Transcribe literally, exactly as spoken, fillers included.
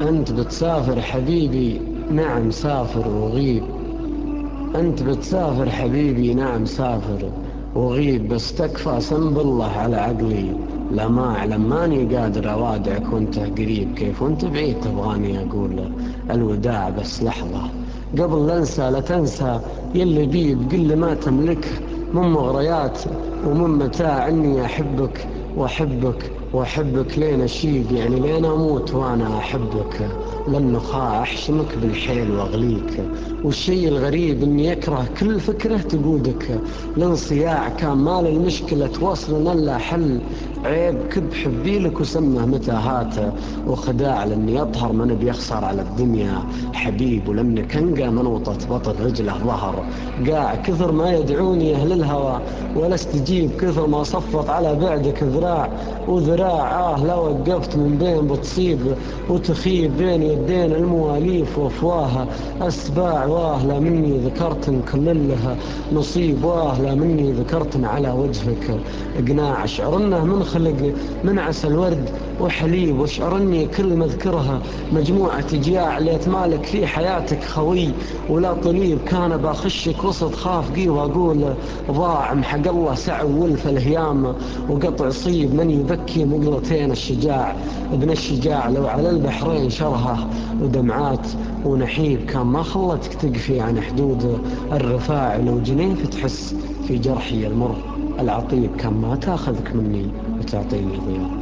أنت بتسافر حبيبي، نعم سافر وغيب. أنت بتسافر حبيبي، نعم سافر وغيب، بس تكفى سم بالله على عقلي. لا ما أعلم ماني قادر أوادعك وانت قريب، كيف وانت بعيد تبغاني أقول الوداع بس لحظة. قبل لا أنسى لا تنسى يلي بيه بقل ما تملكه من مغريات ومن متاع، إني أحبك وأحبك وأحبك لين أشيب، يعني لين أموت وأنا أحبك. للنخاع أحشمك بالحيل وأغليك، والشي الغريب إني أكره كل فكرة تقودك. الانصياع كان مال المشكلة توصلنا إلا حل، عيب كب حبيلك وسمه متاهات وخداع، لأني أطهر من بيخسر على الدنيا حبيب، ولأنك أنقى من وطت بطل رجله ظهر. قاع كثر ما يدعوني أهل الهوى ولا استجيب، كثر ما صفت على بعدك ذراع وذراع. آه لو وقفت من بين بتصيب وتخيب بين يدين المواليف وافواه أسباع. واه لا مني ذكرت كل لها نصيب، واه لا مني ذكرت على وجهك قناع. اشعر انه من خلق من عسل ورد وحليب، واشعر اني كل ما اذكرها مجموعة جياع. ليت مالك في حياتك خوي ولا طليب، كان باخشك وسط خافقي واقول ضاع. محق الله سع ولف الهيام وقطع صيب، من يبكي مقلتين الشجاع ابن الشجاع. لو على البحرين شرهه ودمعات ونحيب، كان ما خلتك تقفي عن حدود الرفاع. لو جنيت تحس في جرحي المر العطيب، كان ما تاخذك مني وتعطيني ضياء.